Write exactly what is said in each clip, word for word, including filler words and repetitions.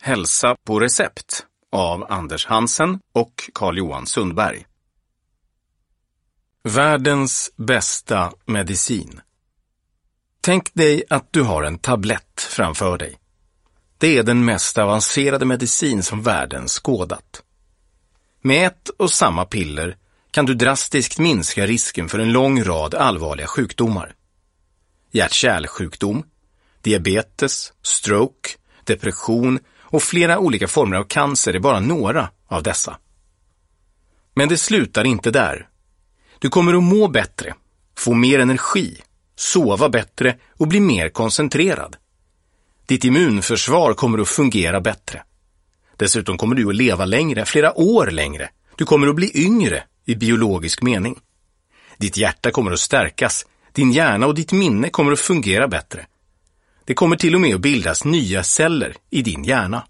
Hälsa på recept av Anders Hansen och Carl-Johan Sundberg. Världens bästa medicin. Tänk dig att du har en tablett framför dig. Det är den mest avancerade medicin som världen skådat. Med ett och samma piller kan du drastiskt minska risken för en lång rad allvarliga sjukdomar. Hjärt-kärlsjukdom, diabetes, stroke, depression och flera olika former av cancer är bara några av dessa. Men det slutar inte där. Du kommer att må bättre, få mer energi, sova bättre och bli mer koncentrerad. Ditt immunförsvar kommer att fungera bättre. Dessutom kommer du att leva längre, flera år längre. Du kommer att bli yngre i biologisk mening. Ditt hjärta kommer att stärkas, din hjärna och ditt minne kommer att fungera bättre. Det kommer till och med att bildas nya celler i din hjärna.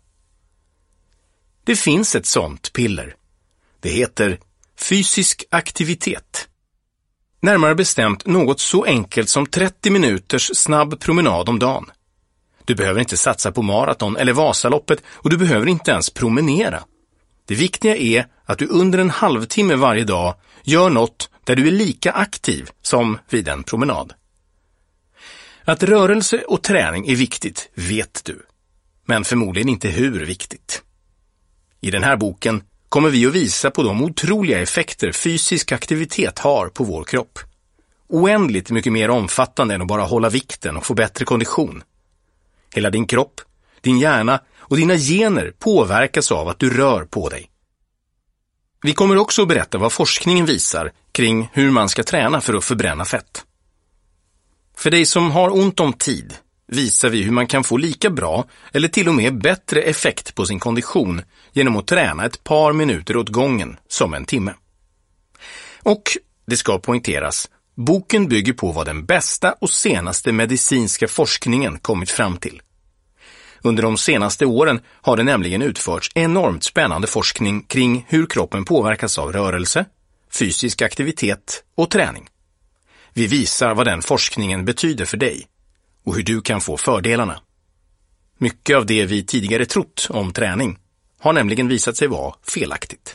Det finns ett sånt piller. Det heter fysisk aktivitet. Närmare bestämt något så enkelt som trettio minuters snabb promenad om dagen. Du behöver inte satsa på maraton eller Vasaloppet och du behöver inte ens promenera. Det viktiga är att du under en halvtimme varje dag gör något där du är lika aktiv som vid en promenad. Att rörelse och träning är viktigt vet du, men förmodligen inte hur viktigt. I den här boken kommer vi att visa på de otroliga effekter fysisk aktivitet har på vår kropp. Oändligt mycket mer omfattande än att bara hålla vikten och få bättre kondition. Hela din kropp, din hjärna och dina gener påverkas av att du rör på dig. Vi kommer också att berätta vad forskningen visar kring hur man ska träna för att förbränna fett. För dig som har ont om tid visar vi hur man kan få lika bra eller till och med bättre effekt på sin kondition genom att träna ett par minuter åt gången som en timme. Och det ska poängteras, boken bygger på vad den bästa och senaste medicinska forskningen kommit fram till. Under de senaste åren har det nämligen utförts enormt spännande forskning kring hur kroppen påverkas av rörelse, fysisk aktivitet och träning. Vi visar vad den forskningen betyder för dig och hur du kan få fördelarna. Mycket av det vi tidigare trott om träning har nämligen visat sig vara felaktigt.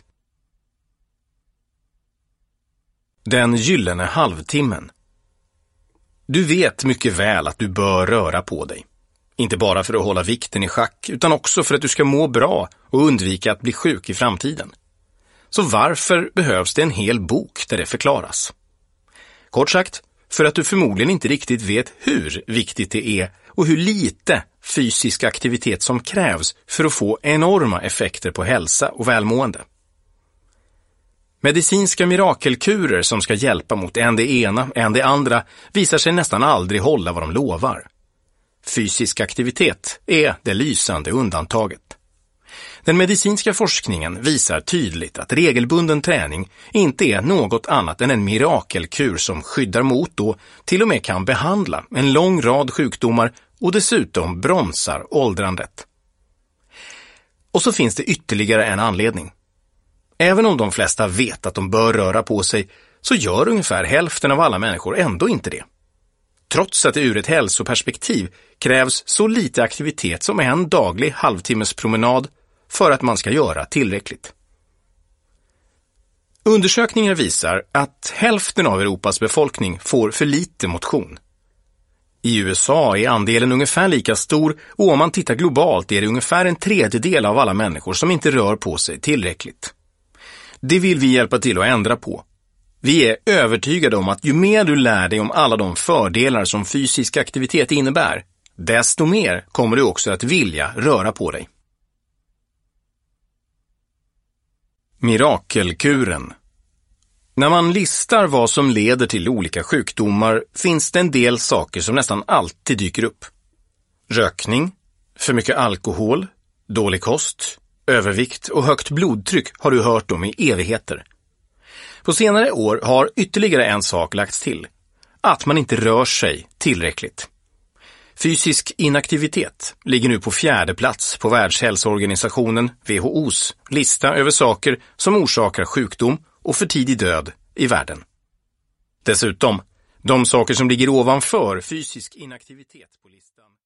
Den gyllene halvtimmen. Du vet mycket väl att du bör röra på dig. Inte bara för att hålla vikten i schack utan också för att du ska må bra och undvika att bli sjuk i framtiden. Så varför behövs det en hel bok där det förklaras? Kort sagt, för att du förmodligen inte riktigt vet hur viktigt det är och hur lite fysisk aktivitet som krävs för att få enorma effekter på hälsa och välmående. Medicinska mirakelkurer som ska hjälpa mot en det ena, en det andra visar sig nästan aldrig hålla vad de lovar. Fysisk aktivitet är det lysande undantaget. Den medicinska forskningen visar tydligt att regelbunden träning inte är något annat än en mirakelkur som skyddar mot och till och med kan behandla en lång rad sjukdomar och dessutom bromsar åldrandet. Och så finns det ytterligare en anledning. Även om de flesta vet att de bör röra på sig så gör ungefär hälften av alla människor ändå inte det. Trots att det ur ett hälsoperspektiv krävs så lite aktivitet som en daglig halvtimmes promenad för att man ska göra tillräckligt. Undersökningar visar att hälften av Europas befolkning får för lite motion. I U S A är andelen ungefär lika stor och om man tittar globalt är det ungefär en tredjedel av alla människor som inte rör på sig tillräckligt. Det vill vi hjälpa till att ändra på. Vi är övertygade om att ju mer du lär dig om alla de fördelar som fysisk aktivitet innebär, desto mer kommer du också att vilja röra på dig. Mirakelkuren. När man listar vad som leder till olika sjukdomar finns det en del saker som nästan alltid dyker upp. Rökning, för mycket alkohol, dålig kost, övervikt och högt blodtryck har du hört om i evigheter. På senare år har ytterligare en sak lagts till. Att man inte rör sig tillräckligt. Fysisk inaktivitet ligger nu på fjärde plats på Världshälsoorganisationen W H O:s lista över saker som orsakar sjukdom och för tidig död i världen. Dessutom, de saker som ligger ovanför fysisk inaktivitet på listan